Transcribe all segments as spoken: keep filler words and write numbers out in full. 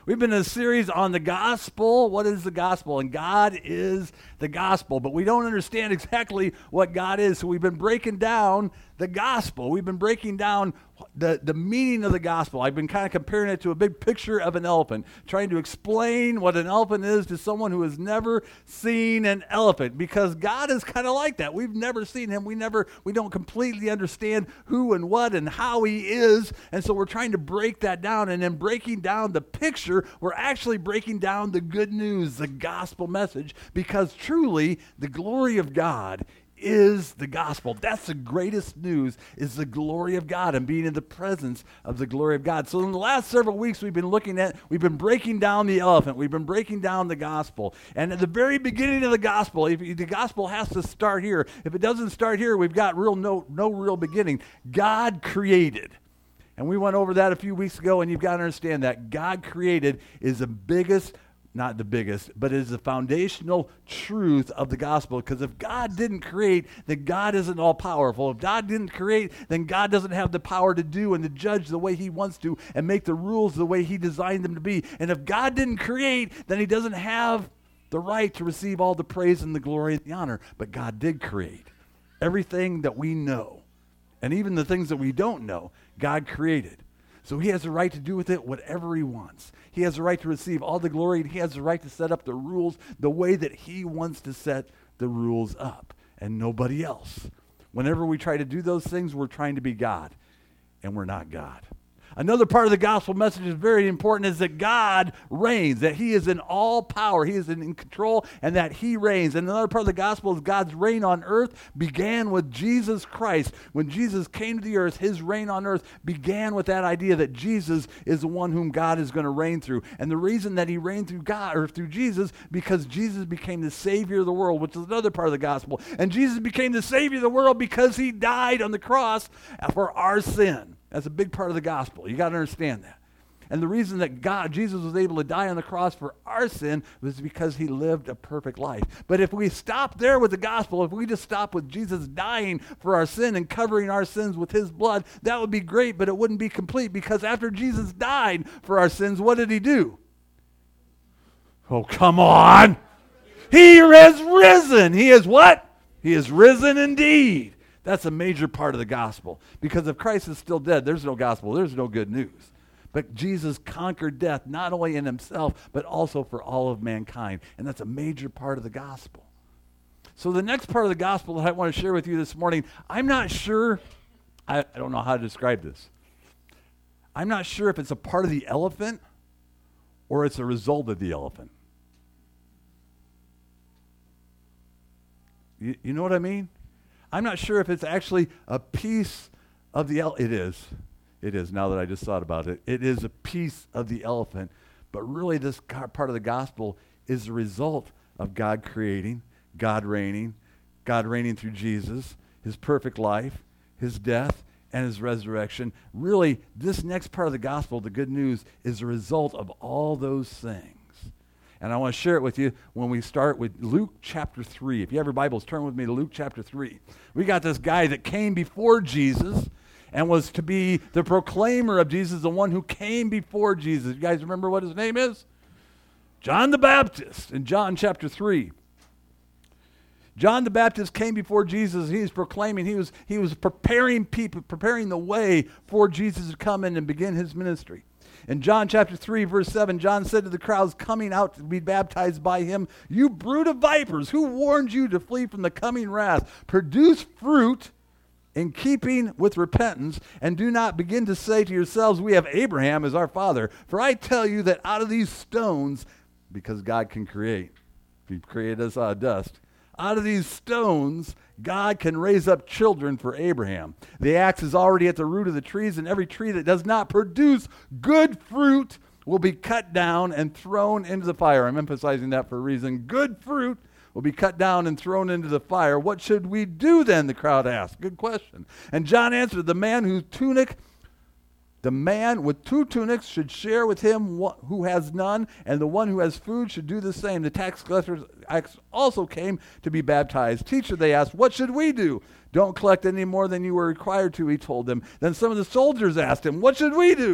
We've been in a series on the gospel. What is the gospel? And God is the gospel, but we don't understand exactly what God is. So we've been breaking down the gospel. We've been breaking down the, the meaning of the gospel. I've been kind of comparing it to a big picture of an elephant, trying to explain what an elephant is to someone who has never seen an elephant, because God is kind of like that. We've never seen him. We never, we don't completely understand who and what and how he is. And so we're trying to break that down, and then breaking down the picture, we're actually breaking down the good news, the gospel message, because truly the glory of God is the gospel. That's the greatest news, is the glory of God and being in the presence of the glory of God. So in the last several weeks, we've been looking at, we've been breaking down the elephant. We've been breaking down the gospel. And at the very beginning of the gospel, if the gospel has to start here. If it doesn't start here, we've got real no, no real beginning. God created. And we went over that a few weeks ago, and you've got to understand that God created is the biggest, not the biggest, but is the foundational truth of the gospel. Because if God didn't create, then God isn't all-powerful. If God didn't create, then God doesn't have the power to do and to judge the way he wants to and make the rules the way he designed them to be. And if God didn't create, then he doesn't have the right to receive all the praise and the glory and the honor. But God did create everything that we know, and even the things that we don't know, God created. So he has the right to do with it whatever he wants. He has the right to receive all the glory, and he has the right to set up the rules the way that he wants to set the rules up, and nobody else. Whenever we try to do those things, we're trying to be God, and we're not God. Another part of the gospel message is very important, is that God reigns, that he is in all power, he is in, in control, and that he reigns. And another part of the gospel is God's reign on earth began with Jesus Christ. When Jesus came to the earth, his reign on earth began with that idea that Jesus is the one whom God is going to reign through. And the reason that he reigned through God, or through Jesus, because Jesus became the Savior of the world, which is another part of the gospel. And Jesus became the Savior of the world because he died on the cross for our sin. That's a big part of the gospel. You got to understand that. And the reason that God, Jesus was able to die on the cross for our sin was because he lived a perfect life. But if we stop there with the gospel, if we just stop with Jesus dying for our sin and covering our sins with his blood, that would be great, but it wouldn't be complete, because after Jesus died for our sins, what did he do? Oh, come on. He has risen. He is what? He is risen indeed. That's a major part of the gospel. Because if Christ is still dead, there's no gospel. There's no good news. But Jesus conquered death, not only in himself, but also for all of mankind. And that's a major part of the gospel. So the next part of the gospel that I want to share with you this morning, I'm not sure, I, I don't know how to describe this. I'm not sure if it's a part of the elephant or it's a result of the elephant. You, you know what I mean? I'm not sure if it's actually a piece of the elephant. It is. It is, now that I just thought about it. It is a piece of the elephant. But really, this part of the gospel is the result of God creating, God reigning, God reigning through Jesus, his perfect life, his death, and his resurrection. Really, this next part of the gospel, the good news, is a result of all those things. And I want to share it with you when we start with Luke chapter three. If you have your Bibles, turn with me to Luke chapter three. We got this guy that came before Jesus and was to be the proclaimer of Jesus, the one who came before Jesus. You guys remember what his name is? John the Baptist in John chapter three. John the Baptist came before Jesus. He was proclaiming, he was, he was preparing people, preparing the way for Jesus to come in and begin his ministry. In John chapter three, verse seven, John said to the crowds coming out to be baptized by him, "You brood of vipers, who warned you to flee from the coming wrath? Produce fruit in keeping with repentance, and do not begin to say to yourselves, 'We have Abraham as our father.' For I tell you that out of these stones," because God can create, he created us out of dust, "out of these stones, God can raise up children for Abraham. The axe is already at the root of the trees, and every tree that does not produce good fruit will be cut down and thrown into the fire." I'm emphasizing that for a reason. Good fruit will be cut down and thrown into the fire. "What should we do then?" the crowd asked. Good question. And John answered, "The man whose tunic The man with two tunics should share with him who has none, and the one who has food should do the same." The tax collectors also came to be baptized. "Teacher," they asked, "what should we do?" "Don't collect any more than you were required to," he told them. Then some of the soldiers asked him, "What should we do?"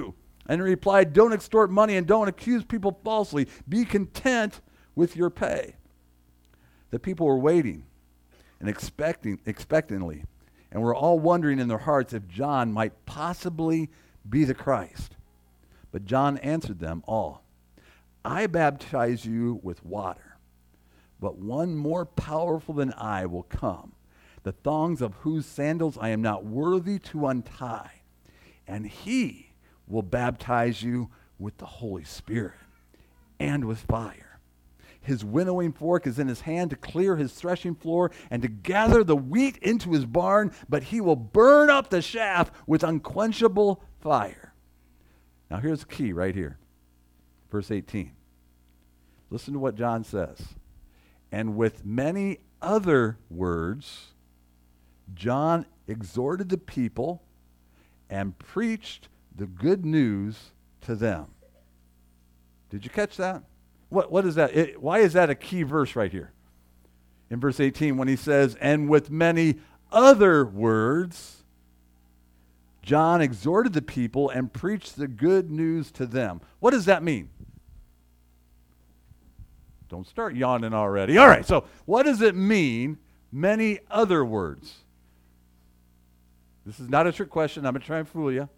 And he replied, don't extort money and don't accuse people falsely. Be content with your pay. The people were waiting and expecting expectantly, and were all wondering in their hearts if John might possibly be the Christ. But John answered them all, I baptize you with water, but one more powerful than I will come, the thongs of whose sandals I am not worthy to untie. And he will baptize you with the Holy Spirit and with fire. His winnowing fork is in his hand to clear his threshing floor and to gather the wheat into his barn, but he will burn up the chaff with unquenchable fire. Now here's the key right here. Verse eighteen. Listen to what John says. And with many other words, John exhorted the people and preached the good news to them. Did you catch that? What what is that? It, why is that a key verse right here? In verse eighteen, when he says, and with many other words, John exhorted the people and preached the good news to them. What does that mean? Don't start yawning already. All right, so what does it mean, many other words? This is not a trick question. I'm going to try and fool you.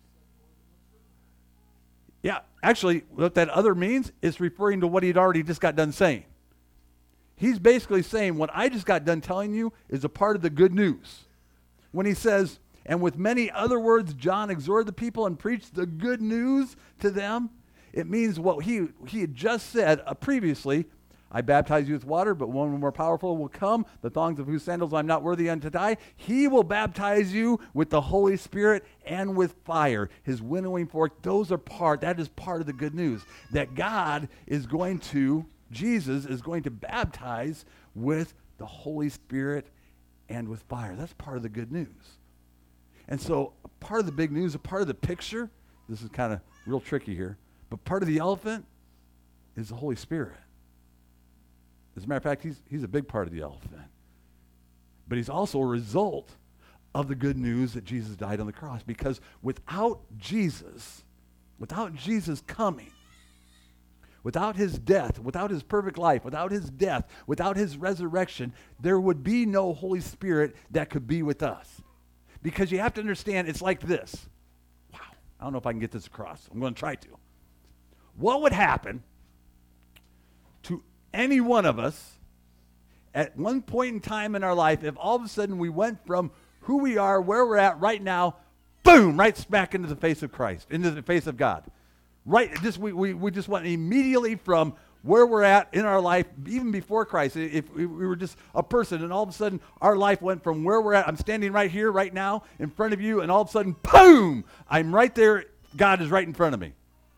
Yeah, actually, what that other means is referring to what he'd already just got done saying. He's basically saying what I just got done telling you is a part of the good news. When he says, and with many other words, John exhorted the people and preached the good news to them, it means what he, he had just said uh, previously, I baptize you with water, but one more powerful will come, the thongs of whose sandals I'm not worthy unto tie. He will baptize you with the Holy Spirit and with fire. His winnowing fork, those are part, that is part of the good news. That God is going to, Jesus is going to baptize with the Holy Spirit and with fire. That's part of the good news. And so part of the big news, a part of the picture, this is kind of real tricky here, but part of the elephant is the Holy Spirit. As a matter of fact, he's, he's a big part of the elephant. But he's also a result of the good news that Jesus died on the cross. Because without Jesus, without Jesus coming, without his death, without his perfect life, without his death, without his resurrection, there would be no Holy Spirit that could be with us. Because you have to understand, it's like this. Wow, I don't know if I can get this across. I'm going to try to. What would happen to any one of us at one point in time in our life if all of a sudden we went from who we are, where we're at right now, boom, right smack into the face of Christ, into the face of God. Right, just we, we, we just went immediately from where we're at in our life, even before Christ. If we were just a person and all of a sudden our life went from where we're at, I'm standing right here, right now, in front of you, and all of a sudden, boom, I'm right there, God is right in front of me.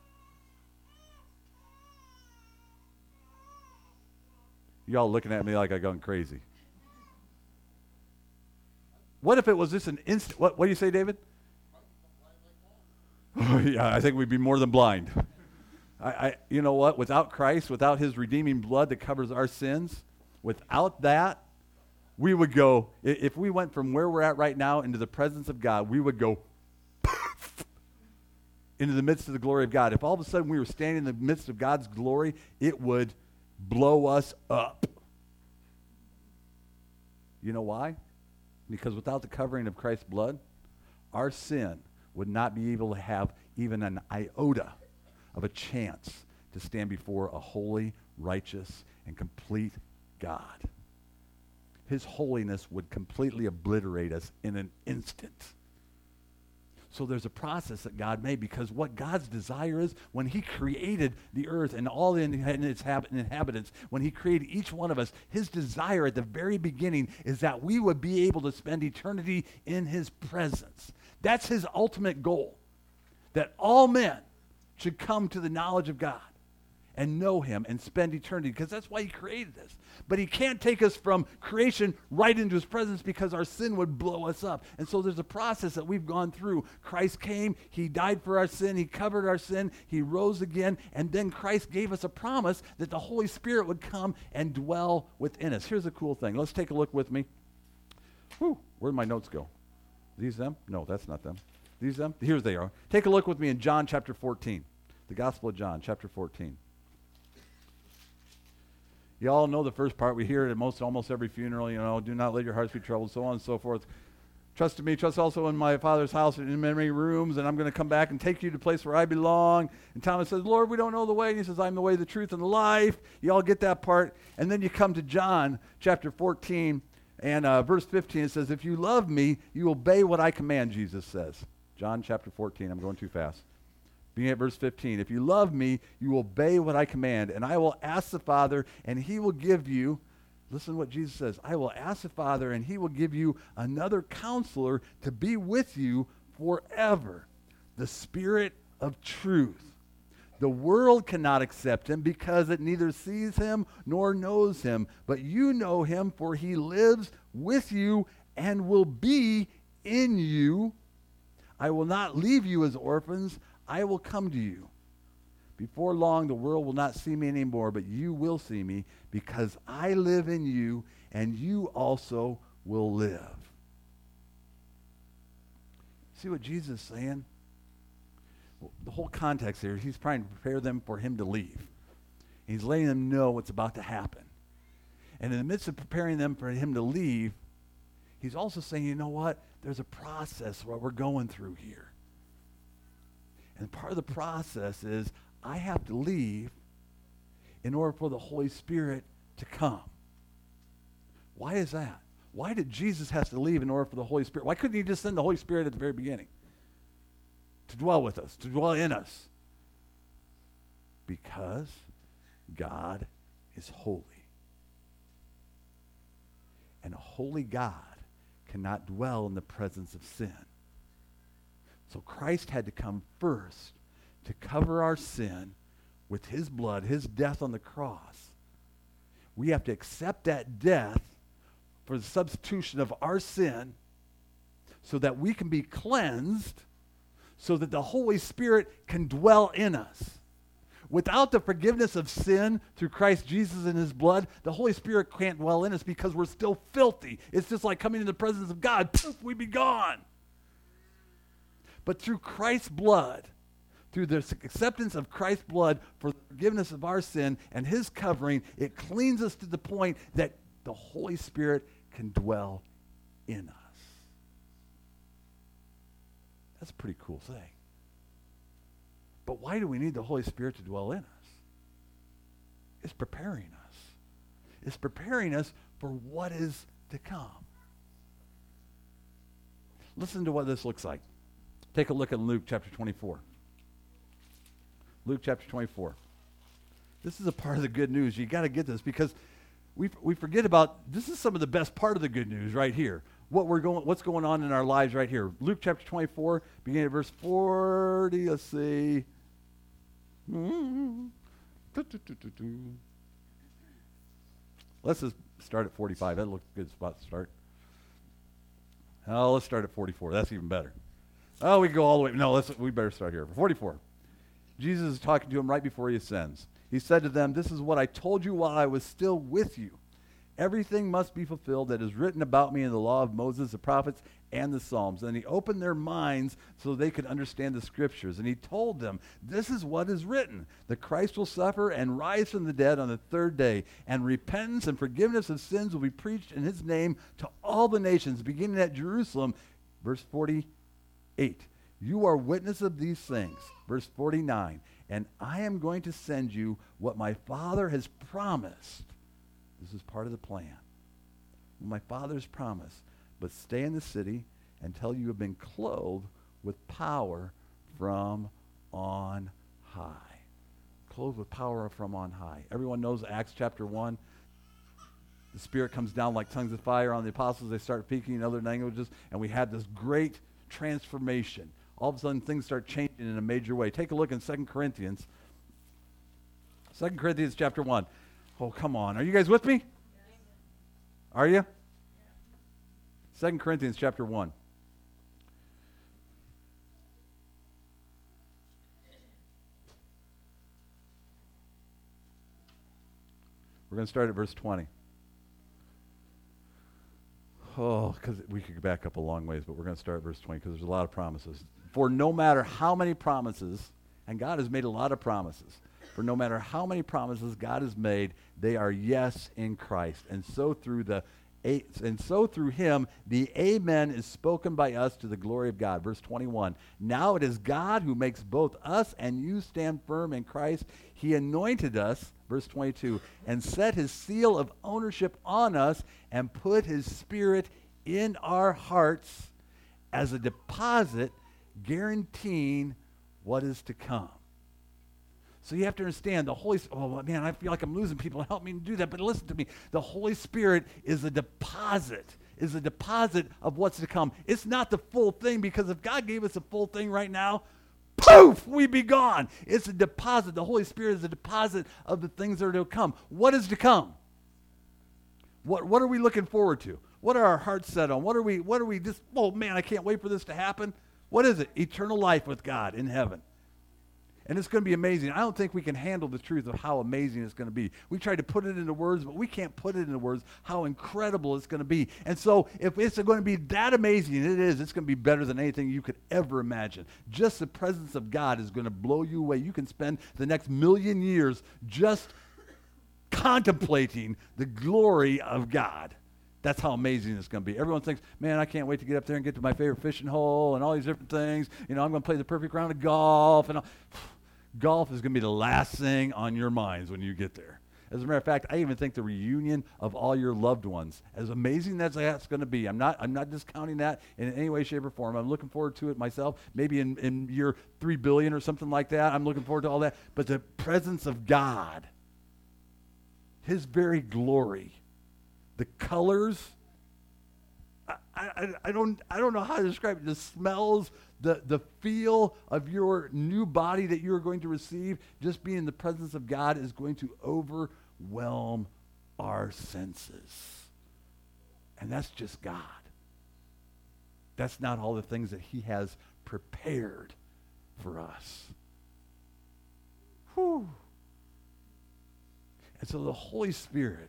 Y'all looking at me like I'm going crazy. What if it was just an instant? What, what do you say, David? Oh, yeah, I think we'd be more than blind. I, I, you know what? Without Christ, without his redeeming blood that covers our sins, without that, we would go, if we went from where we're at right now into the presence of God, we would go into the midst of the glory of God. If all of a sudden we were standing in the midst of God's glory, it would blow us up. You know why? Because without the covering of Christ's blood, our sin would not be able to have even an iota of a chance to stand before a holy, righteous, and complete God. His holiness would completely obliterate us in an instant. So there's a process that God made, because what God's desire is, when he created the earth and all in its inhabitants, when he created each one of us, his desire at the very beginning is that we would be able to spend eternity in his presence. That's his ultimate goal, that all men should come to the knowledge of God and know him and spend eternity, because that's why he created us. But he can't take us from creation right into his presence, because our sin would blow us up. And so there's a process that we've gone through. Christ came, he died for our sin, he covered our sin, he rose again, and then Christ gave us a promise that the Holy Spirit would come and dwell within us. Here's a cool thing. Let's take a look with me. Whew, where'd my notes go? These them? No, that's not them. These them? Here they are. Take a look with me in John chapter fourteen. The Gospel of John, chapter fourteen. You all know the first part. We hear it at most almost every funeral, you know, do not let your hearts be troubled, so on and so forth. Trust in me, trust also in my Father's house and in many rooms, and I'm going to come back and take you to the place where I belong. And Thomas says, Lord, we don't know the way. And he says, I'm the way, the truth, and the life. You all get that part. And then you come to John chapter fourteen and uh, verse fifteen. It says, if you love me, you obey what I command, Jesus says. John chapter fourteen. I'm going too fast. Beginning at verse fifteen. If you love me, you obey what I command, and I will ask the Father, and he will give you, listen to what Jesus says, I will ask the Father, and he will give you another counselor to be with you forever, the Spirit of truth. The world cannot accept him because it neither sees him nor knows him, but you know him, for he lives with you and will be in you. I will not leave you as orphans. I will come to you. Before long, the world will not see me anymore, but you will see me because I live in you, and you also will live. See what Jesus is saying? Well, the whole context here, he's trying to prepare them for him to leave. He's letting them know what's about to happen. And in the midst of preparing them for him to leave, he's also saying, you know what? There's a process what we're going through here. And part of the process is I have to leave in order for the Holy Spirit to come. Why is that? Why did Jesus have to leave in order for the Holy Spirit? Why couldn't he just send the Holy Spirit at the very beginning? To dwell with us, to dwell in us. Because God is holy. And a holy God cannot dwell in the presence of sin. So Christ had to come first to cover our sin with his blood, his death on the cross. We have to accept that death for the substitution of our sin so that we can be cleansed, so that the Holy Spirit can dwell in us. Without the forgiveness of sin through Christ Jesus and his blood, the Holy Spirit can't dwell in us because we're still filthy. It's just like coming in the presence of God. Poof, we'd be gone. But through Christ's blood, through the acceptance of Christ's blood for forgiveness of our sin and his covering, it cleans us to the point that the Holy Spirit can dwell in us. That's a pretty cool thing. But why do we need the Holy Spirit to dwell in us? It's preparing us. It's preparing us for what is to come. Listen to what this looks like. Take a look at Luke chapter twenty-four. Luke chapter twenty-four. This is a part of the good news. You got to get this because we we forget about, this is some of the best part of the good news right here. What we're going, what's going on in our lives right here. Luke chapter twenty-four, beginning at verse forty. Let's see. Let's just start at forty-five. That looks a good spot to start. Oh, let's start at forty-four. That's even better. Oh, we go all the way. No, let's, we better start here. forty-four. Jesus is talking to him right before he ascends. He said to them, this is what I told you while I was still with you. Everything must be fulfilled that is written about me in the law of Moses, the prophets, and the Psalms. And he opened their minds so they could understand the scriptures. And he told them, this is what is written. The Christ will suffer and rise from the dead on the third day. And repentance and forgiveness of sins will be preached in his name to all the nations, beginning at Jerusalem. Verse forty-eight. You are witness of these things. Verse forty-nine. And I am going to send you what my Father has promised. This is part of the plan. My Father's promise. But stay in the city until you have been clothed with power from on high. Clothed with power from on high. Everyone knows Acts chapter one. The Spirit comes down like tongues of fire on the apostles. They start speaking in other languages. And we had this great transformation. All of a sudden, things start changing in a major way. Take a look in Second Corinthians. Second Corinthians chapter one. Oh, come on. Are you guys with me? Are you? Second Corinthians chapter one. We're going to start at verse twenty. Oh, because we could back up a long ways, but we're going to start at verse twenty because there's a lot of promises. For no matter how many promises, and God has made a lot of promises, for no matter how many promises God has made, they are yes in Christ. And so through the a, and so through him, the amen is spoken by us to the glory of God. Verse twenty-one, now it is God who makes both us and you stand firm in Christ. He anointed us, verse twenty-two, and set his seal of ownership on us and put his spirit in our hearts as a deposit guaranteeing what is to come. So you have to understand the Holy Spirit. Oh, man, I feel like I'm losing people. Help me do that. But listen to me. The Holy Spirit is a deposit, is a deposit of what's to come. It's not the full thing, because if God gave us a full thing right now, poof, we'd be gone. It's a deposit. The Holy Spirit is a deposit of the things that are to come. What is to come? What, what are we looking forward to? What are our hearts set on? What are we, what are we just, oh, man, I can't wait for this to happen. What is it? Eternal life with God in heaven. And it's going to be amazing. I don't think we can handle the truth of how amazing it's going to be. We tried to put it into words, but we can't put it into words how incredible it's going to be. And so if it's going to be that amazing, and it is, it's going to be better than anything you could ever imagine. Just the presence of God is going to blow you away. You can spend the next million years just contemplating the glory of God. That's how amazing it's going to be. Everyone thinks, man, I can't wait to get up there and get to my favorite fishing hole and all these different things. You know, I'm going to play the perfect round of golf. And all. Golf is going to be the last thing on your minds when you get there. As a matter of fact, I even think the reunion of all your loved ones, as amazing as that's going to be, I'm not, I'm not discounting that in any way, shape, or form. I'm looking forward to it myself. Maybe in, in year three billion or something like that. I'm looking forward to all that. But the presence of God, his very glory, the colors, I, I, I don't I don't know how to describe it. The smells, the, the feel of your new body that you're going to receive, just being in the presence of God is going to overwhelm our senses. And that's just God. That's not all the things that he has prepared for us. Whew. And so the Holy Spirit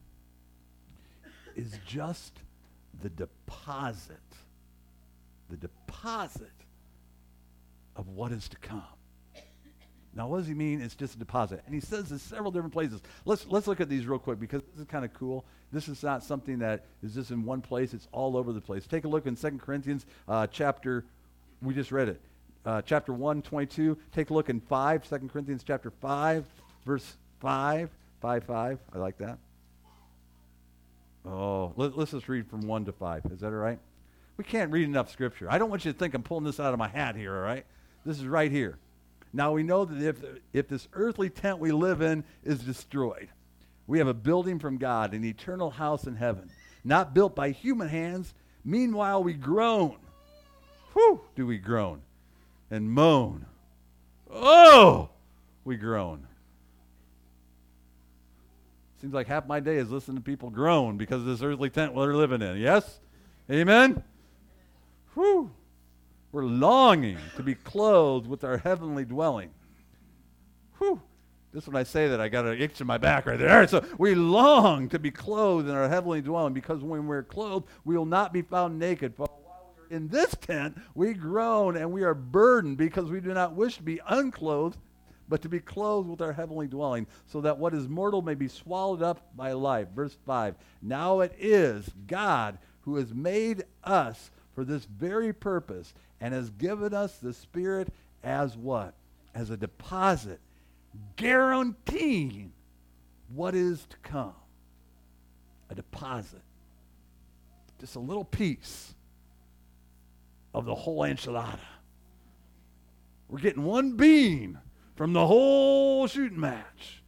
is just the deposit, the deposit of what is to come. Now, what does he mean? It's just a deposit. And he says this several different places. Let's let's look at these real quick, because this is kind of cool. This is not something that is just in one place. It's all over the place. Take a look in Second Corinthians uh, chapter, we just read it, uh, chapter one, twenty-two. Take a look in five, Second Corinthians chapter five, verse five, five, five. I like that. Oh, let, let's just read from one to five. Is that all right? We can't read enough scripture. I don't want you to think I'm pulling this out of my hat here, all right? This is right here. Now we know that if, if this earthly tent we live in is destroyed, we have a building from God, an eternal house in heaven, not built by human hands. Meanwhile, we groan. Whew, do we groan and moan. Oh, we groan. Seems like half my day is listening to people groan because of this earthly tent they're living in. Yes? Amen? Whew. We're longing to be clothed with our heavenly dwelling. Whew. Just when I say that, I got an itch in my back right there. So we long to be clothed in our heavenly dwelling, because when we're clothed, we will not be found naked. For while we're in this tent, we groan and we are burdened, because we do not wish to be unclothed, but to be clothed with our heavenly dwelling, so that what is mortal may be swallowed up by life. Verse five, now it is God who has made us for this very purpose, and has given us the Spirit as what? As a deposit, guaranteeing what is to come. A deposit. Just a little piece of the whole enchilada. We're getting one bean from the whole shooting match.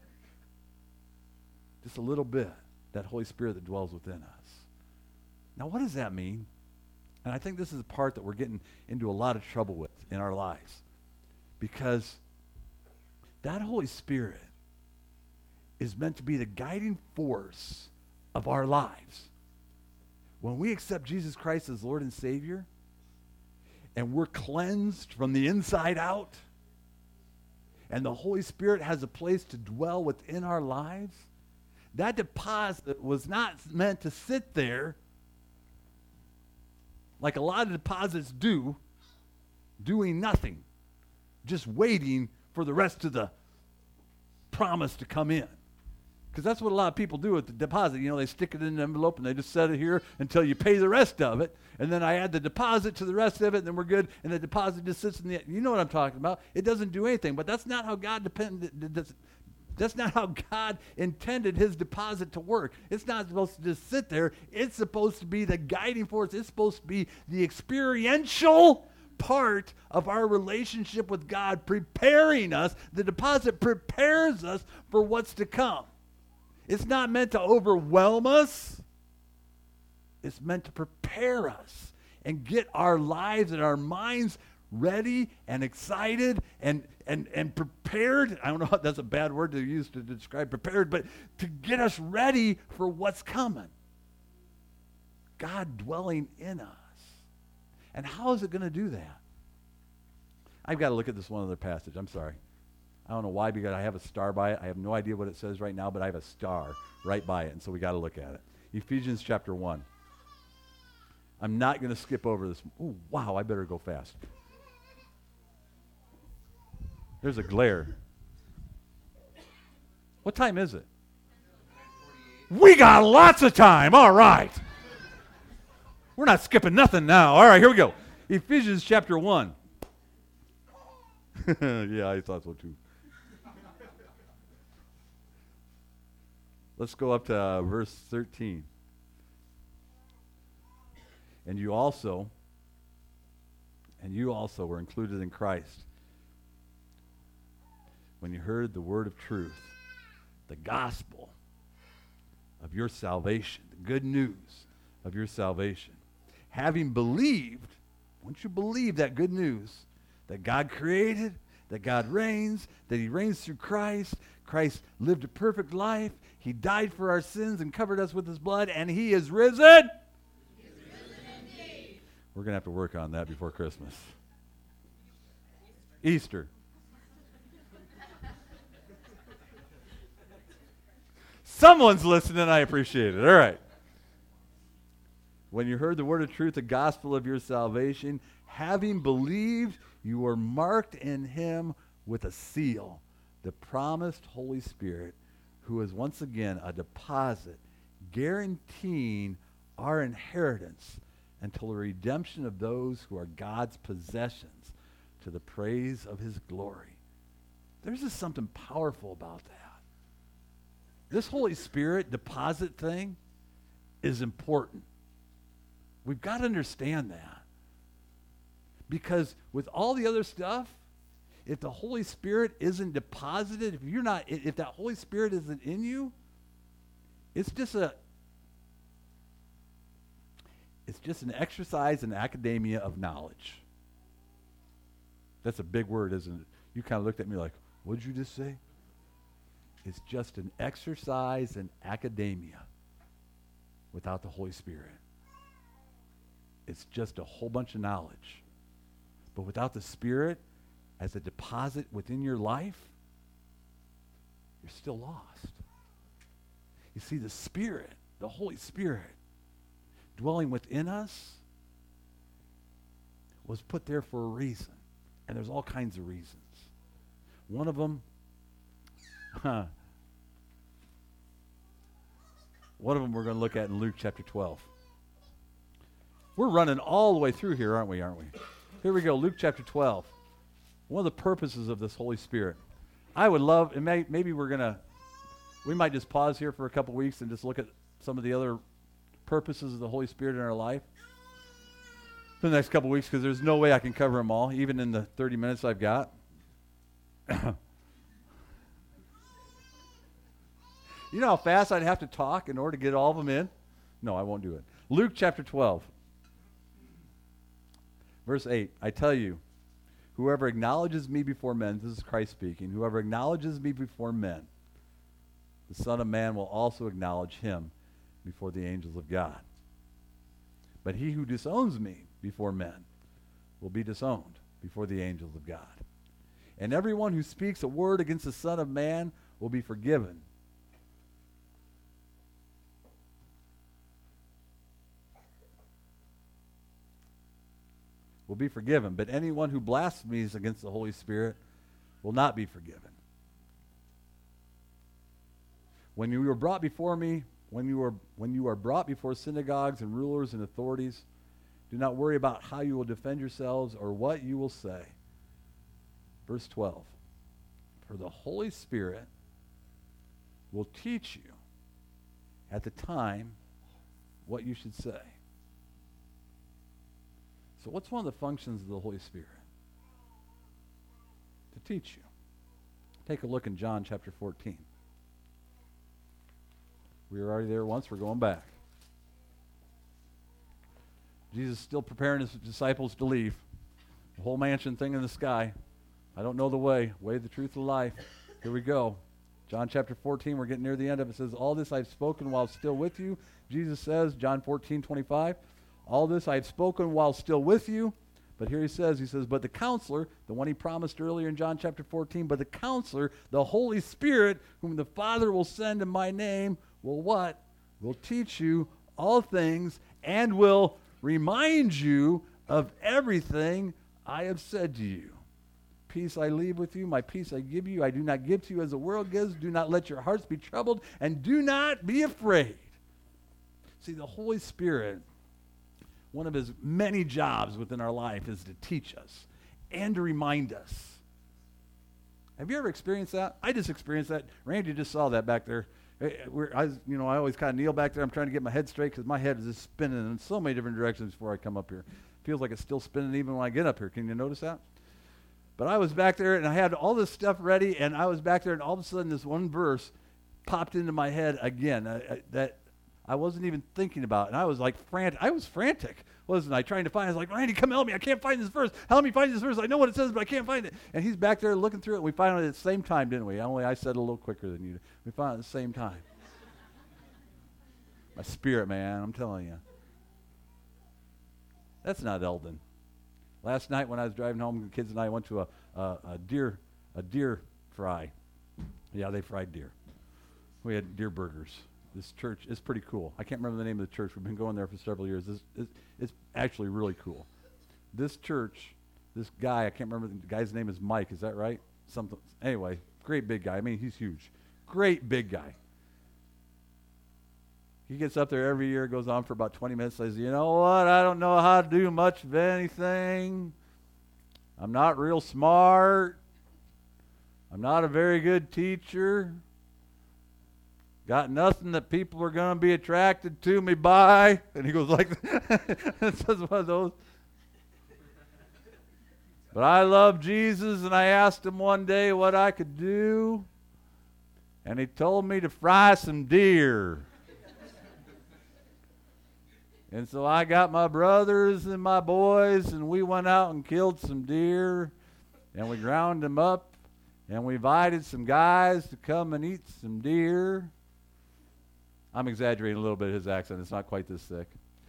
Just a little bit, that Holy Spirit that dwells within us. Now, what does that mean? And I think this is the part that we're getting into a lot of trouble with in our lives. Because that Holy Spirit is meant to be the guiding force of our lives. When we accept Jesus Christ as Lord and Savior, and we're cleansed from the inside out, and the Holy Spirit has a place to dwell within our lives, that deposit was not meant to sit there like a lot of deposits do, doing nothing, just waiting for the rest of the promise to come in. Because that's what a lot of people do with the deposit. You know, they stick it in an envelope and they just set it here until you pay the rest of it. And then I add the deposit to the rest of it, and then we're good. And the deposit just sits in the, you know what I'm talking about. It doesn't do anything. But that's not how God depend, that's not how God intended his deposit to work. It's not supposed to just sit there. It's supposed to be the guiding force. It's supposed to be the experiential part of our relationship with God, preparing us. The deposit prepares us for what's to come. It's not meant to overwhelm us. It's meant to prepare us and get our lives and our minds ready and excited and, and, and prepared. I don't know if that's a bad word to use to describe prepared, but to get us ready for what's coming. God dwelling in us. And how is it going to do that? I've got to look at this one other passage. I'm sorry. I don't know why, because I have a star by it. I have no idea what it says right now, but I have a star right by it, and so we got to look at it. Ephesians chapter one. I'm not going to skip over this. Oh, wow, I better go fast. There's a glare. What time is it? We got lots of time. All right. We're not skipping nothing now. All right, here we go. Ephesians chapter one. Yeah, I thought so too. Let's go up to uh, verse thirteen. And you also, and you also were included in Christ when you heard the word of truth, the gospel of your salvation, the good news of your salvation. Having believed, once you believe that good news, that God created, that God reigns, that he reigns through Christ, Christ lived a perfect life, he died for our sins and covered us with his blood, and he is risen. He is risen indeed. We're going to have to work on that before Christmas. Easter. Someone's listening, I appreciate it. All right. When you heard the word of truth, the gospel of your salvation, having believed, you were marked in him with a seal, the promised Holy Spirit, who is once again a deposit, guaranteeing our inheritance until the redemption of those who are God's possessions, to the praise of his glory. There's just something powerful about that. This Holy Spirit deposit thing is important. We've got to understand that. Because with all the other stuff, if the Holy Spirit isn't deposited, if you're not, if that Holy Spirit isn't in you, it's just a, it's just an exercise in academia of knowledge. That's a big word, isn't it? You kind of looked at me like, what did you just say? It's just an exercise in academia without the Holy Spirit. It's just a whole bunch of knowledge. But without the Spirit as a deposit within your life, you're still lost. You see, the Spirit, the Holy Spirit, dwelling within us was put there for a reason. And there's all kinds of reasons. One of them, huh, one of them we're going to look at in Luke chapter twelve. We're running all the way through here, aren't we, aren't we? Here we go, Luke chapter twelve. One of the purposes of this Holy Spirit. I would love, and may, maybe we're going to, we might just pause here for a couple weeks and just look at some of the other purposes of the Holy Spirit in our life for the next couple weeks, because there's no way I can cover them all, even in the thirty minutes I've got. You know how fast I'd have to talk in order to get all of them in? No, I won't do it. Luke chapter twelve. Verse eight, I tell you, whoever acknowledges me before men, this is Christ speaking, whoever acknowledges me before men, the Son of Man will also acknowledge him before the angels of God. But he who disowns me before men will be disowned before the angels of God. And everyone who speaks a word against the Son of Man will be forgiven. will be forgiven, but anyone who blasphemes against the Holy Spirit will not be forgiven. When you were brought before me, when you are when you are brought before synagogues and rulers and authorities, do not worry about how you will defend yourselves or what you will say. Verse twelve. For the Holy Spirit will teach you at the time what you should say. So what's one of the functions of the Holy Spirit? To teach you. Take a look in John chapter fourteen. We were already there once. We're going back. Jesus is still preparing his disciples to leave. The whole mansion thing in the sky. I don't know the way. Way, the truth, the life. Here we go. John chapter fourteen, we're getting near the end of it. It says, all this I've spoken while still with you. Jesus says, John fourteen twenty-five, all this I've spoken while still with you. But here he says, he says, but the counselor, the one he promised earlier in John chapter fourteen, but the counselor, the Holy Spirit, whom the Father will send in my name, will what? Will teach you all things and will remind you of everything I have said to you. Peace I leave with you, my peace I give you. I do not give to you as the world gives. Do not let your hearts be troubled, and do not be afraid. See, the Holy Spirit, one of his many jobs within our life is to teach us and to remind us. Have you ever experienced that? I just experienced that. Randy just saw that back there. We're, I, was, you know, I always kind of kneel back there. I'm trying to get my head straight because my head is just spinning in so many different directions before I come up here. Feels like it's still spinning even when I get up here. Can you notice that? But I was back there, and I had all this stuff ready, and I was back there, and all of a sudden this one verse popped into my head again I, I, that I wasn't even thinking about. And I was like frantic. I was frantic, wasn't I, trying to find it. I was like, Randy, come help me. I can't find this verse. Help me find this verse. I know what it says, but I can't find it. And he's back there looking through it. We found it at the same time, didn't we? Only I said it a little quicker than you did. We found it at the same time. My spirit, man, I'm telling you. That's not Eldon. Last night when I was driving home, the kids and I went to a, a, a deer a deer fry. Yeah, they fried deer. We had deer burgers. This church is pretty cool. I can't remember the name of the church. We've been going there for several years. This, it's, it's actually really cool. This church, this guy, I can't remember, the guy's name is Mike. Is that right? Something. Anyway, great big guy. I mean, he's huge. Great big guy. He gets up there every year, goes on for about twenty minutes, says, you know what, I don't know how to do much of anything. I'm not real smart. I'm not a very good teacher. Got nothing that people are going to be attracted to me by. And he goes like, it's just one of those. But I love Jesus, and I asked him one day what I could do, and he told me to fry some deer. And so I got my brothers and my boys, and we went out and killed some deer, and we ground them up, and we invited some guys to come and eat some deer. I'm exaggerating a little bit his accent. It's not quite this thick.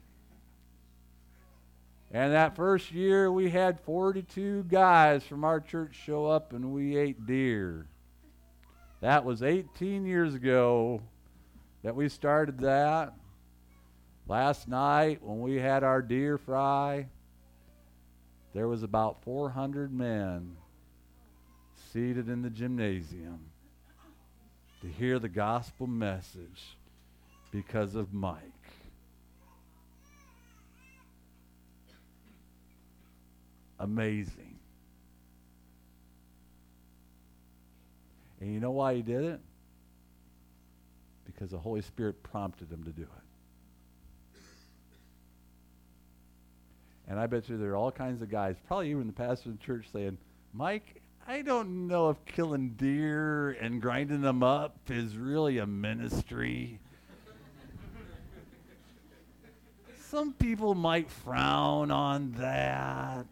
And that first year, we had forty-two guys from our church show up, and we ate deer. That was eighteen years ago that we started that. Last night, when we had our deer fry, there was about four hundred men seated in the gymnasium to hear the gospel message because of Mike. Amazing. And you know why he did it? Because the Holy Spirit prompted him to do it. And I bet you there are all kinds of guys, probably even the pastor of the church, saying, Mike, I don't know if killing deer and grinding them up is really a ministry. Some people might frown on that.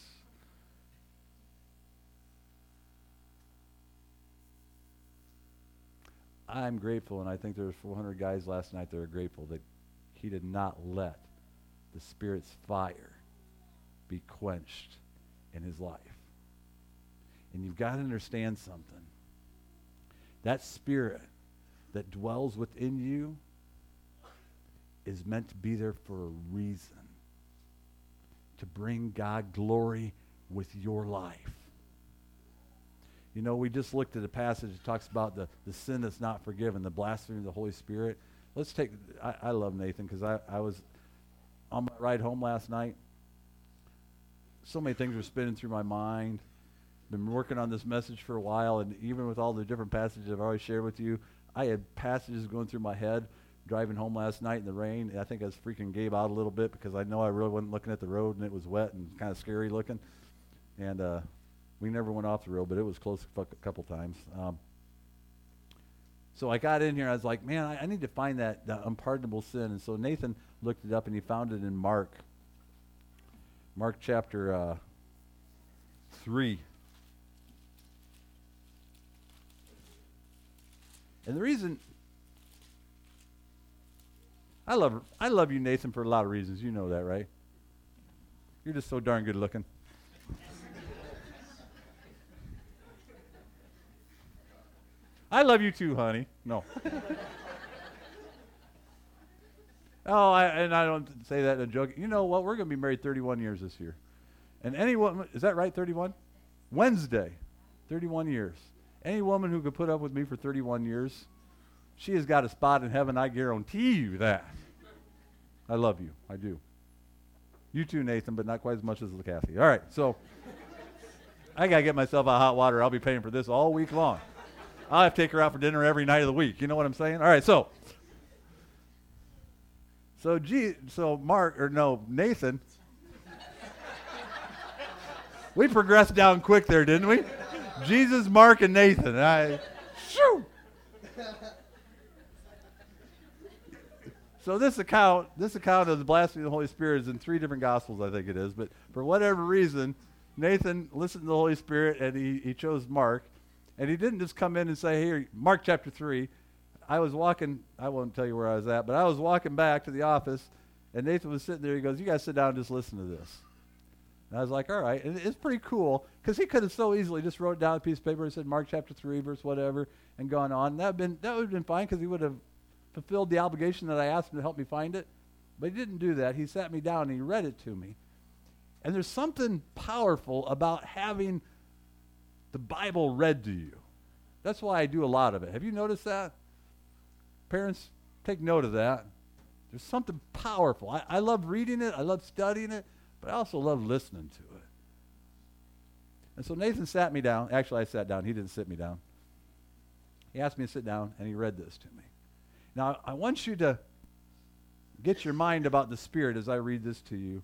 I'm grateful, and I think there were four hundred guys last night that are grateful that he did not let the Spirit's fire be quenched in his life. And you've got to understand something. That Spirit that dwells within you is meant to be there for a reason. to bring God glory with your life. You know, we just looked at a passage that talks about the, the sin that's not forgiven, the blasphemy of the Holy Spirit. Let's take, I, I love Nathan because I, I was on my ride home last night. So many things were spinning through my mind. Been working on this message for a while, and even with all the different passages I've already shared with you, I had passages going through my head driving home last night in the rain. I think I was freaking Gabe out a little bit because I know I really wasn't looking at the road, and it was wet and kind of scary looking. And uh, we never went off the road, but it was close a couple times. Um, so I got in here, I was like, man, I, I need to find that, that unpardonable sin. And so Nathan looked it up, and he found it in Mark. Mark chapter uh, three. And the reason I love I love you, Nathan, for a lot of reasons. You know that, right? You're just so darn good looking. I love you too, honey. No. Oh, I, and I don't say that in a joke. You know what? We're going to be married thirty-one years this year. And any woman, is that right, thirty-one? Wednesday, thirty-one years. Any woman who could put up with me for thirty-one years, she has got a spot in heaven, I guarantee you that. I love you. I do. You too, Nathan, but not quite as much as Kathy. All right, so I got to get myself out of hot water. I'll be paying for this all week long. I'll have to take her out for dinner every night of the week. You know what I'm saying? All right, so so G, so Mark, or no, Nathan. We progressed down quick there, didn't we? Jesus, Mark, and Nathan. I, shoo. So this account, this account of the blasphemy of the Holy Spirit is in three different Gospels, I think it is. But for whatever reason, Nathan listened to the Holy Spirit, and he, he chose Mark. And he didn't just come in and say, here, Mark chapter three. I was walking, I won't tell you where I was at, but I was walking back to the office, and Nathan was sitting there. He goes, you guys sit down and just listen to this. And I was like, all right. And it's pretty cool, because he could have so easily just wrote down a piece of paper and said Mark chapter three, verse whatever, and gone on. And that would have been, that would have been fine, because he would have fulfilled the obligation that I asked him to help me find it. But he didn't do that. He sat me down and he read it to me. And there's something powerful about having the Bible read to you. That's why I do a lot of it. Have you noticed that? Parents, take note of that. There's something powerful. I, I love reading it. I love studying it. But I also love listening to it. And so Nathan sat me down. Actually, I sat down. He didn't sit me down. He asked me to sit down, and he read this to me. Now, I want you to get your mind about the Spirit as I read this to you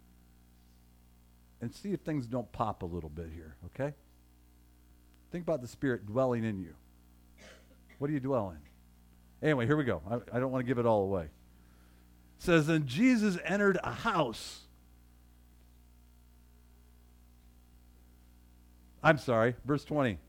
and see if things don't pop a little bit here, okay? Think about the Spirit dwelling in you. What do you dwell in? Anyway, here we go. I, I don't want to give it all away. It says, then Jesus entered a house. I'm sorry, verse twenty.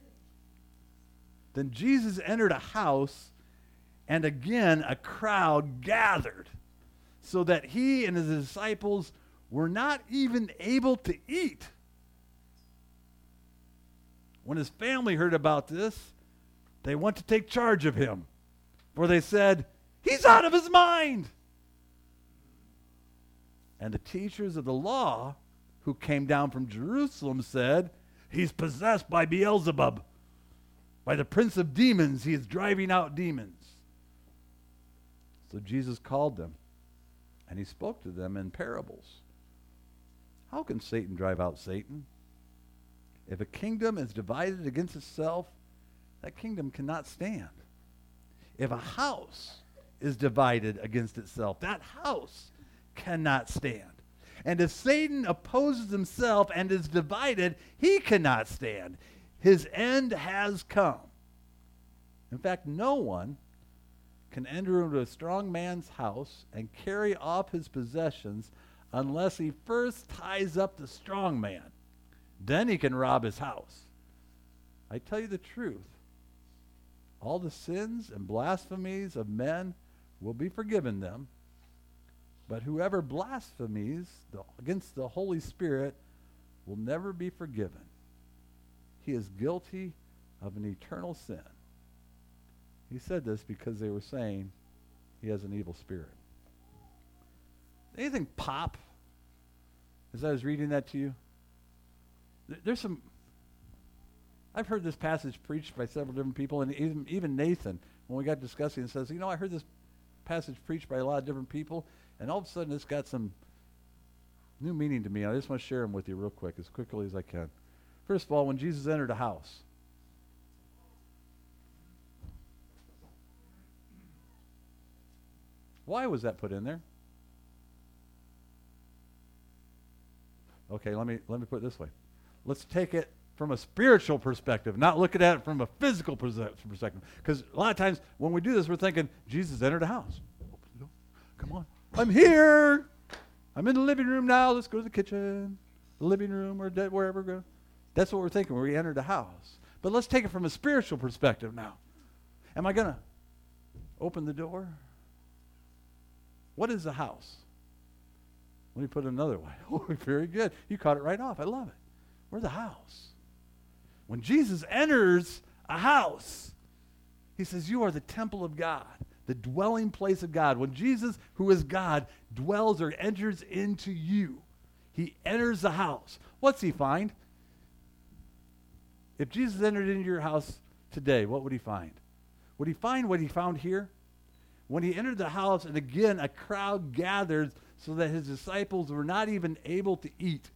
Then Jesus entered a house, and again a crowd gathered, so that he and his disciples were not even able to eat. When his family heard about this, they went to take charge of him, for they said, he's out of his mind. And the teachers of the law who came down from Jerusalem said, he's possessed by Beelzebub. By the prince of demons, he is driving out demons. So Jesus called them, and he spoke to them in parables. How can Satan drive out Satan? If a kingdom is divided against itself, that kingdom cannot stand. If a house is divided against itself, that house cannot stand. And if Satan opposes himself and is divided, he cannot stand. His end has come. In fact, no one can enter into a strong man's house and carry off his possessions unless he first ties up the strong man. Then he can rob his house. I tell you the truth. All the sins and blasphemies of men will be forgiven them. But whoever blasphemies the, against the Holy Spirit will never be forgiven. He is guilty of an eternal sin. He said this because they were saying he has an evil spirit. Anything pop as I was reading that to you, th- there's some, I've heard this passage preached by several different people, and even, even Nathan, when we got discussing it, says, you know, I heard this passage preached by a lot of different people, and all of a sudden it's got some new meaning to me. I just want to share them with you real quick, as quickly as I can. First of all, when Jesus entered a house, why was that put in there? Okay, let me let me put it this way. Let's take it from a spiritual perspective, not looking at it from a physical perspective. Because a lot of times when we do this, we're thinking, Jesus entered a house. Come on. I'm here. I'm in the living room now. Let's go to the kitchen, the living room, or wherever we go. That's what we're thinking when we entered a house. But let's take it from a spiritual perspective now. Am I going to open the door? What is a house? Let me put it another way. Oh, very good. You caught it right off. I love it. We're the house. When Jesus enters a house, he says, you are the temple of God, the dwelling place of God. When Jesus, who is God, dwells or enters into you, he enters the house. What's he find? If Jesus entered into your house today, what would he find? Would he find what he found here? When he entered the house, and again, a crowd gathered so that his disciples were not even able to eat.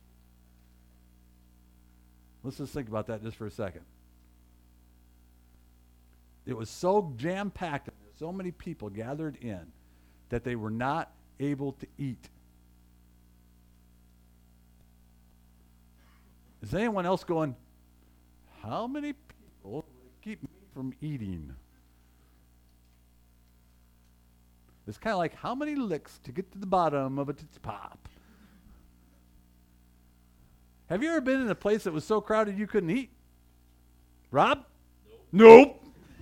Let's just think about that just for a second. It was so jam-packed, so many people gathered in, that they were not able to eat. Is anyone else going, how many people keep me from eating? It's kind of like, how many licks to get to the bottom of a Tootsie Pop? Have you ever been in a place that was so crowded you couldn't eat? Rob? Nope. Nope.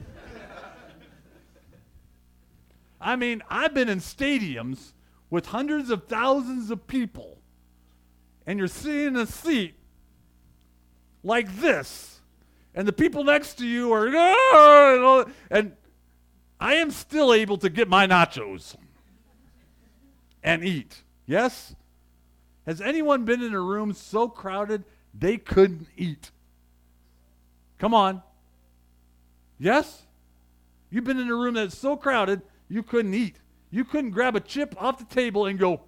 I mean, I've been in stadiums with hundreds of thousands of people, and you're sitting in a seat like this, and the people next to you are, oh, and I am still able to get my nachos and eat. Yes? Has anyone been in a room so crowded they couldn't eat? Come on. Yes? You've been in a room that's so crowded you couldn't eat. You couldn't grab a chip off the table and go.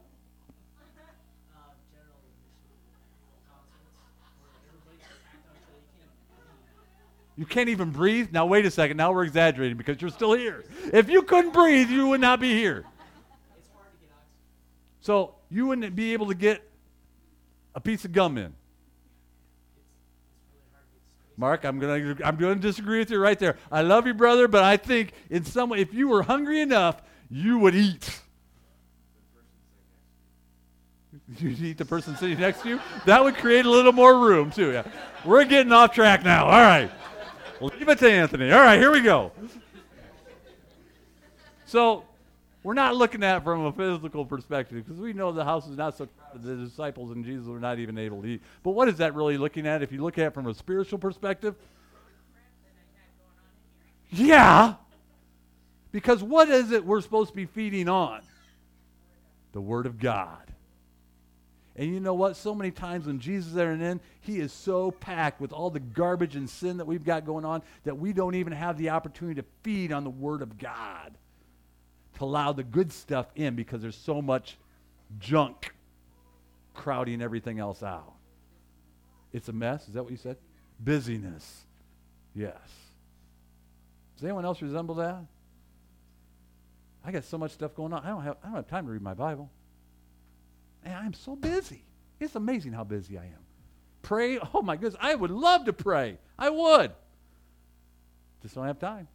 You can't even breathe? Now, wait a second. Now we're exaggerating because you're still here. If you couldn't breathe, you would not be here. It's hard to get oxygen. So you wouldn't be able to get a piece of gum in. It's, it's really hard to get space. Mark, I'm going to I'm going to disagree with you right there. I love you, brother, but I think in some way, if you were hungry enough, you would eat. You'd eat the person sitting next to you? That would create a little more room, too. Yeah. We're getting off track now. All right. Leave it to Anthony. All right, here we go. So we're not looking at it from a physical perspective because we know the house is not so crowded. The disciples and Jesus were not even able to eat. But what is that really looking at if you look at it from a spiritual perspective? Yeah. Because what is it we're supposed to be feeding on? The Word of God. And you know what? So many times when Jesus is entering in, he is so packed with all the garbage and sin that we've got going on that we don't even have the opportunity to feed on the Word of God, to allow the good stuff in because there's so much junk crowding everything else out. It's a mess. Is that what you said? Busyness. Yes. Does anyone else resemble that? I got so much stuff going on. I don't have, I don't have time to read my Bible. And I'm so busy. It's amazing how busy I am. Pray. Oh, my goodness. I would love to pray. I would. Just don't have time.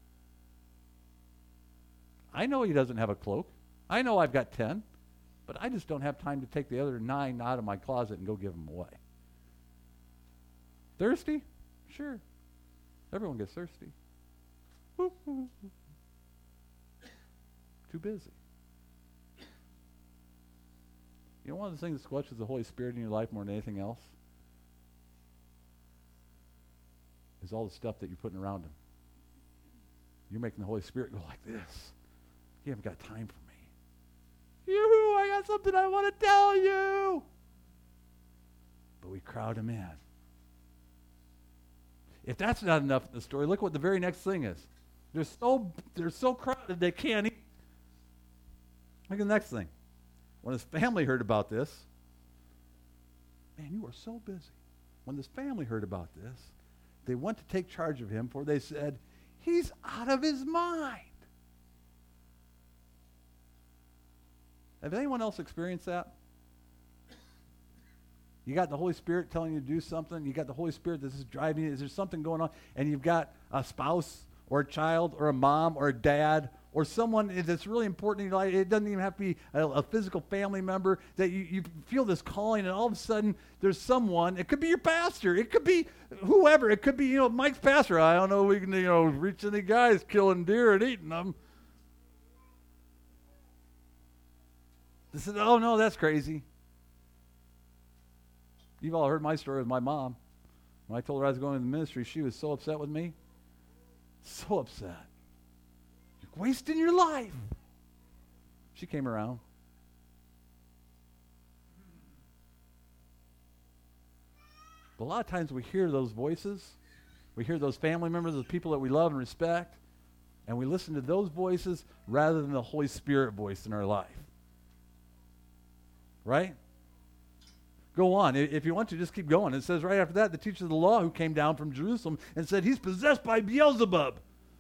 I know he doesn't have a cloak. I know I've got ten. But I just don't have time to take the other nine out of my closet and go give them away. Thirsty? Sure. Everyone gets thirsty. Too busy. You know, one of the things that squelches the Holy Spirit in your life more than anything else is all the stuff that you're putting around him. You're making the Holy Spirit go like this. You haven't got time for me. Yoo-hoo, I got something I want to tell you. but we crowd them in. If that's not enough in the story, look what the very next thing is. They're so, they're so crowded they can't eat. Look at the next thing. When his family heard about this, man, you are so busy. When this family heard about this, they went to take charge of him, for they said, he's out of his mind. Have anyone else experienced that? You got the Holy Spirit telling you to do something. You got the Holy Spirit that's just driving you. Is there something going on? And you've got a spouse or a child or a mom or a dad or someone that's really important in your life. It doesn't even have to be a, a physical family member, that you, you feel this calling, and all of a sudden there's someone. It could be your pastor. It could be whoever. It could be, you know, Mike's pastor. I don't know if we can, you know, reach any guys killing deer and eating them. They said, oh, no, that's crazy. You've all heard my story with my mom. When I told her I was going into the ministry, she was so upset with me. So upset. You're wasting your life. She came around. But a lot of times we hear those voices. We hear those family members, those people that we love and respect, and we listen to those voices rather than the Holy Spirit voice in our life. Right? Go on. If you want to, just keep going. It says right after that, the teachers of the law who came down from Jerusalem and said, he's possessed by Beelzebub.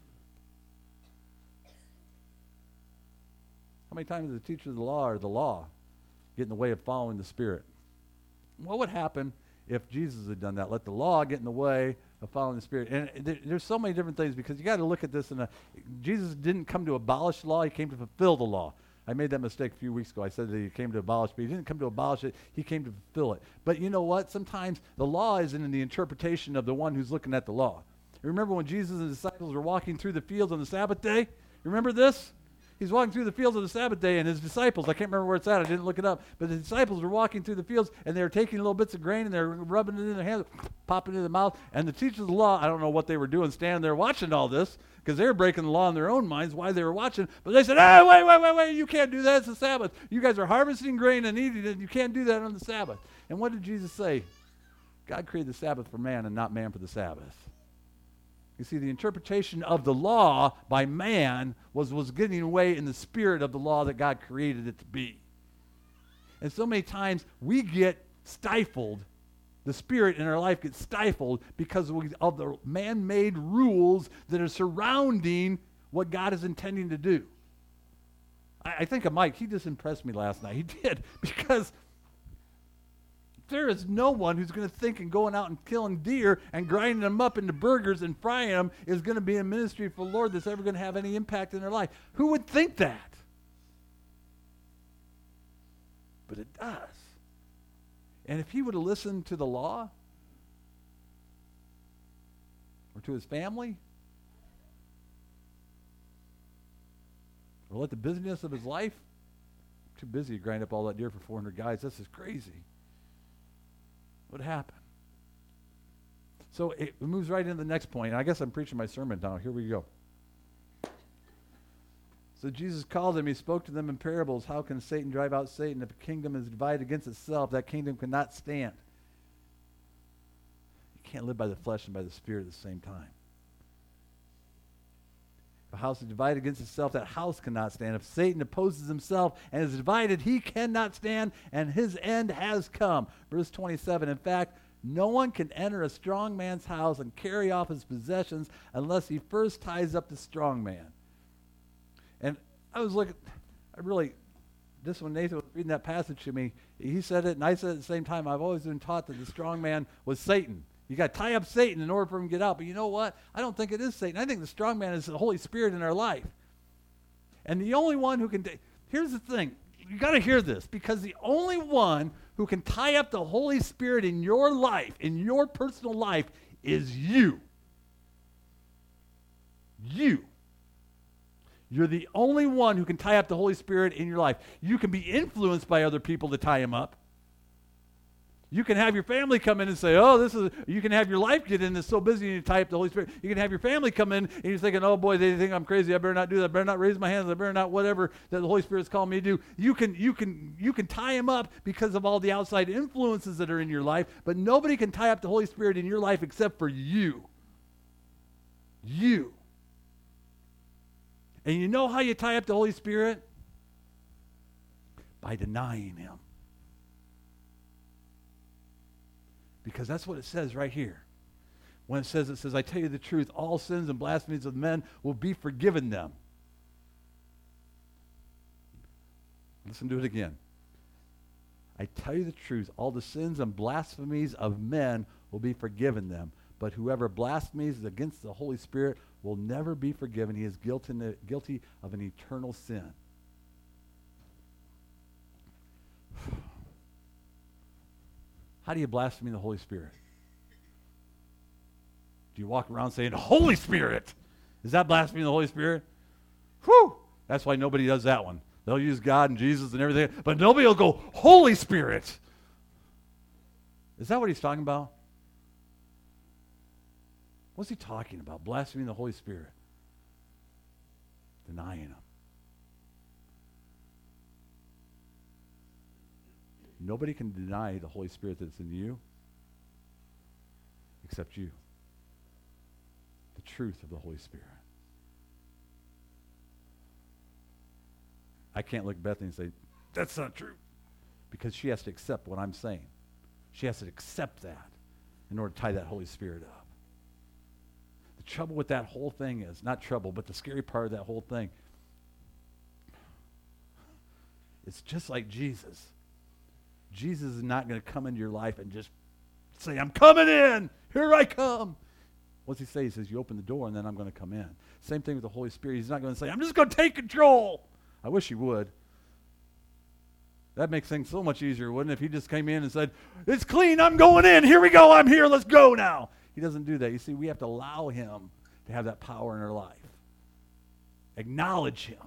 How many times does the teachers of the law or the law get in the way of following the Spirit? What would happen if Jesus had done that? Let the law get in the way of following the Spirit. And there, there's so many different things, because you got to look at this in a, Jesus didn't come to abolish the law, he came to fulfill the law. I made that mistake a few weeks ago. I said that he came to abolish, but he didn't come to abolish it. He came to fulfill it. But you know what? Sometimes the law isn't in the interpretation of the one who's looking at the law. You remember when Jesus and the disciples were walking through the fields on the Sabbath day? You remember this? He's walking through the fields on the Sabbath day, and his disciples, I can't remember where it's at, I didn't look it up, but the disciples were walking through the fields, and they were taking little bits of grain, and they were rubbing it in their hands, popping it in their mouth, and the teachers of the law, I don't know what they were doing, standing there watching all this, because they were breaking the law in their own minds while they were watching, but they said, hey, wait, wait, wait, wait, you can't do that, it's the Sabbath. You guys are harvesting grain and eating it, you can't do that on the Sabbath. And what did Jesus say? God created the Sabbath for man and not man for the Sabbath. You see, the interpretation of the law by man was, was getting away in the spirit of the law that God created it to be. And so many times we get stifled, the spirit in our life gets stifled because of, of the man-made rules that are surrounding what God is intending to do. I, I think of Mike. He just impressed me last night. He did, because there is no one who's going to think and going out and killing deer and grinding them up into burgers and frying them is going to be a ministry for the Lord that's ever going to have any impact in their life. Who would think that? But it does. And if he would have listened to the law or to his family or let the busyness of his life, too busy to grind up all that deer for four hundred guys, this is crazy. What happened? So it moves right into the next point. And I guess I'm preaching my sermon now. Here we go. So Jesus called them. He spoke to them in parables. How can Satan drive out Satan? If a kingdom is divided against itself, that kingdom cannot stand. You can't live by the flesh and by the spirit at the same time. If a house is divided against itself, that house cannot stand. If Satan opposes himself and is divided, he cannot stand, and his end has come. Verse twenty-seven, in fact, no one can enter a strong man's house and carry off his possessions unless he first ties up the strong man. And I was looking, I really, this when Nathan was reading that passage to me, he said it and I said it at the same time. I've always been taught that the strong man was Satan. You got to tie up Satan in order for him to get out. But you know what? I don't think it is Satan. I think the strong man is the Holy Spirit in our life. And the only one who can, t- here's the thing. You got to hear this, because the only one who can tie up the Holy Spirit in your life, in your personal life, is you. You. You're the only one who can tie up the Holy Spirit in your life. You can be influenced by other people to tie him up. You can have your family come in and say, oh, this is, you can have your life get in, it's so busy and you tie up the Holy Spirit. You can have your family come in and you're thinking, oh boy, they think I'm crazy, I better not do that, I better not raise my hands, I better not whatever that the Holy Spirit's calling me to do. You can, you can, you can tie him up because of all the outside influences that are in your life, but nobody can tie up the Holy Spirit in your life except for you. You. And you know how you tie up the Holy Spirit? By denying him. Because that's what it says right here. When it says, it says, I tell you the truth, all sins and blasphemies of men will be forgiven them. Listen to it again. I tell you the truth, all the sins and blasphemies of men will be forgiven them. But whoever blasphemes against the Holy Spirit will never be forgiven. He is guilty, guilty of an eternal sin. How do you blaspheme the Holy Spirit? Do you walk around saying, Holy Spirit? Is that blaspheming the Holy Spirit? Whew! That's why nobody does that one. They'll use God and Jesus and everything, but nobody will go, Holy Spirit. Is that what he's talking about? What's he talking about? Blaspheming the Holy Spirit. Denying him. Nobody can deny the Holy Spirit that's in you except you. The truth of the Holy Spirit. I can't look at Bethany and say, that's not true. Because she has to accept what I'm saying. She has to accept that in order to tie that Holy Spirit up. The trouble with that whole thing is, not trouble, but the scary part of that whole thing, it's just like Jesus. Jesus is not going to come into your life and just say, I'm coming in. Here I come. What's he say? He says, you open the door and then I'm going to come in. Same thing with the Holy Spirit. He's not going to say, I'm just going to take control. I wish he would. That makes things so much easier, wouldn't it? If he just came in and said, it's clean, I'm going in. Here we go. I'm here. Let's go now. He doesn't do that. You see, we have to allow him to have that power in our life. Acknowledge him.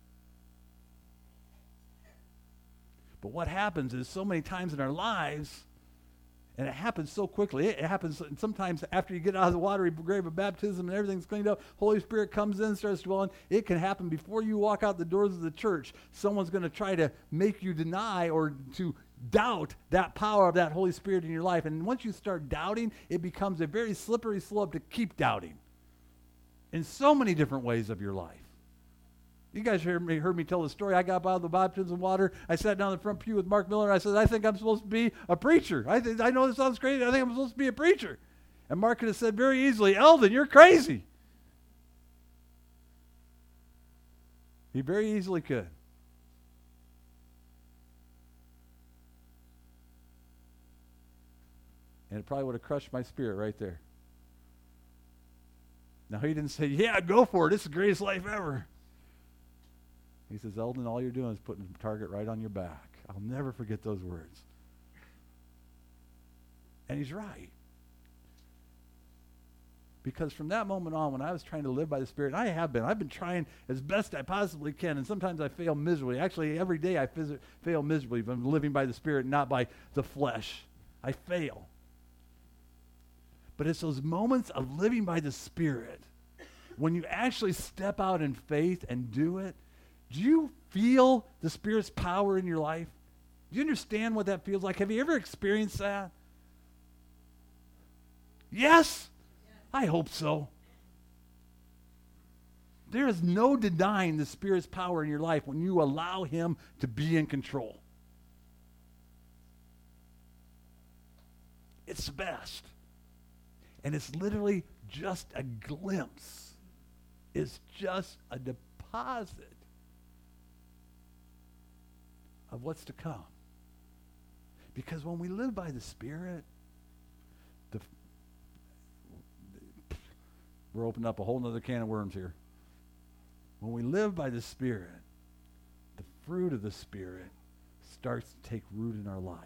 But what happens is so many times in our lives, and it happens so quickly, it happens sometimes after you get out of the watery grave of baptism and everything's cleaned up, Holy Spirit comes in, starts dwelling. It can happen before you walk out the doors of the church. Someone's going to try to make you deny or to doubt that power of that Holy Spirit in your life. And once you start doubting, it becomes a very slippery slope to keep doubting in so many different ways of your life. You guys heard me, heard me tell the story. I got up out of the baptism of water. I sat down in the front pew with Mark Miller. And I said, I think I'm supposed to be a preacher. I, th- I know this sounds crazy. I think I'm supposed to be a preacher. And Mark could have said very easily, Eldon, you're crazy. He very easily could. And it probably would have crushed my spirit right there. Now, he didn't say, yeah, go for it. It's the greatest life ever. He says, Eldon, all you're doing is putting a target right on your back. I'll never forget those words. And he's right. Because from that moment on, when I was trying to live by the Spirit, and I have been. I've been trying as best I possibly can, and sometimes I fail miserably. Actually, every day I phys- fail miserably if I'm living by the Spirit, not by the flesh. I fail. But it's those moments of living by the Spirit, when you actually step out in faith and do it. Do you feel the Spirit's power in your life? Do you understand what that feels like? Have you ever experienced that? Yes? I hope so. There is no denying the Spirit's power in your life when you allow him to be in control. It's the best. And it's literally just a glimpse. It's just a deposit of what's to come. Because when we live by the Spirit, the, we're opening up a whole other can of worms here. When we live by the Spirit, the fruit of the Spirit starts to take root in our life.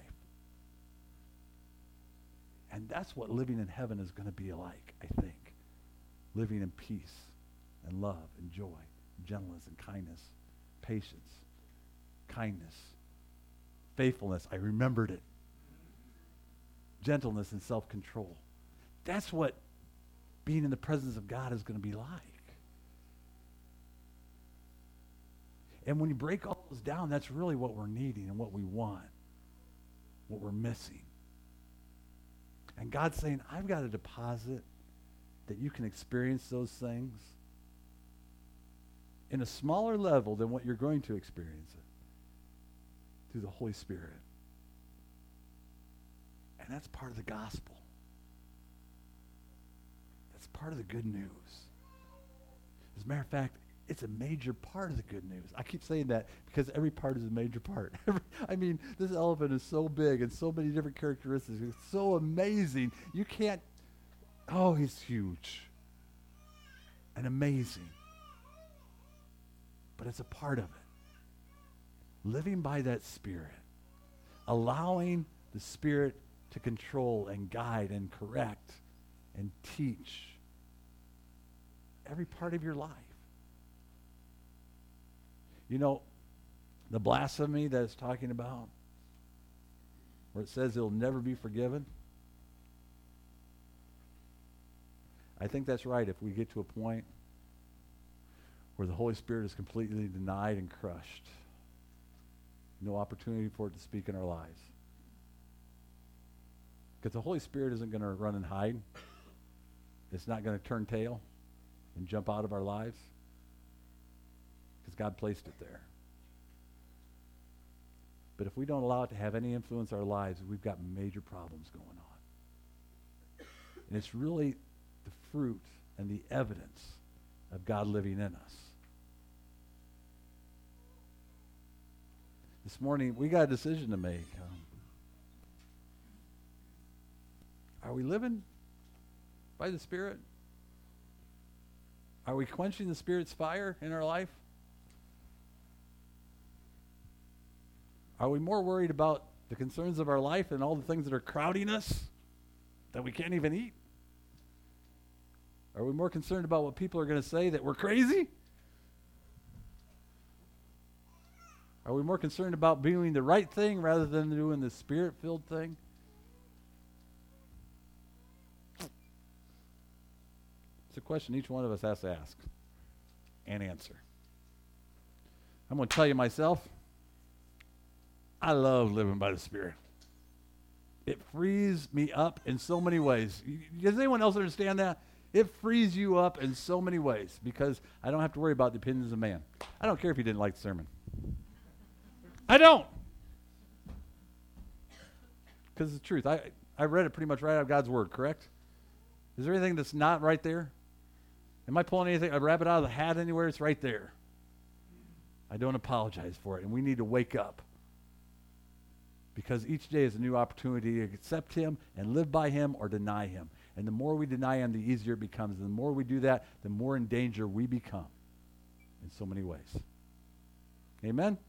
And that's what living in heaven is going to be like, I think. Living in peace and love and joy, and gentleness and kindness, patience, kindness, faithfulness. I remembered it. gentleness, and self-control. That's what being in the presence of God is going to be like. And when you break all those down, that's really what we're needing and what we want, what we're missing. And God's saying, I've got a deposit that you can experience those things in a smaller level than what you're going to experience it through the Holy Spirit. And that's part of the gospel. That's part of the good news. As a matter of fact, it's a major part of the good news. I keep saying that because every part is a major part. Every, I mean, this elephant is so big and so many different characteristics. It's so amazing. You can't, oh, he's huge and amazing. But it's a part of it. Living by that Spirit. Allowing the Spirit to control and guide and correct and teach every part of your life. You know, the blasphemy that it's talking about, where it says it'll never be forgiven, I think that's right if we get to a point where the Holy Spirit is completely denied and crushed. No opportunity for it to speak in our lives. Because the Holy Spirit isn't going to run and hide. It's not going to turn tail and jump out of our lives. Because God placed it there. But if we don't allow it to have any influence in our lives, we've got major problems going on. And it's really the fruit and the evidence of God living in us. This morning, we got a decision to make. Um, are we living by the Spirit? Are we quenching the Spirit's fire in our life? Are we more worried about the concerns of our life and all the things that are crowding us that we can't even eat? Are we more concerned about what people are going to say, that we're crazy? Are we more concerned about doing the right thing rather than doing the Spirit-filled thing? It's a question each one of us has to ask and answer. I'm going to tell you myself, I love living by the Spirit. It frees me up in so many ways. Does anyone else understand that? It frees you up in so many ways because I don't have to worry about the opinions of man. I don't care if you didn't like the sermon. I don't. Because it's the truth. I, I read it pretty much right out of God's Word, correct? Is there anything that's not right there? Am I pulling anything, a rabbit out of the hat anywhere? It's right there. I don't apologize for it, and we need to wake up. Because each day is a new opportunity to accept Him and live by Him or deny Him. And the more we deny Him, the easier it becomes. And the more we do that, the more in danger we become in so many ways. Amen?